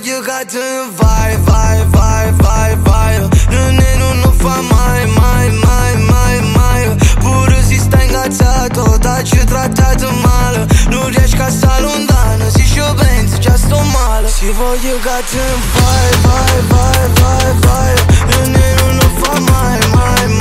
voglio che te ne vai, vai, vai, vai, vai. Non fa mai, mai, mai, mai, mai. Pure se stai ingazzato, t'hai trattato male. Non riesco a stare lontano, se ci penso già sto male. Se voglio che te ne vai, vai, vai, vai, vai. Non fa mai, mai, mai.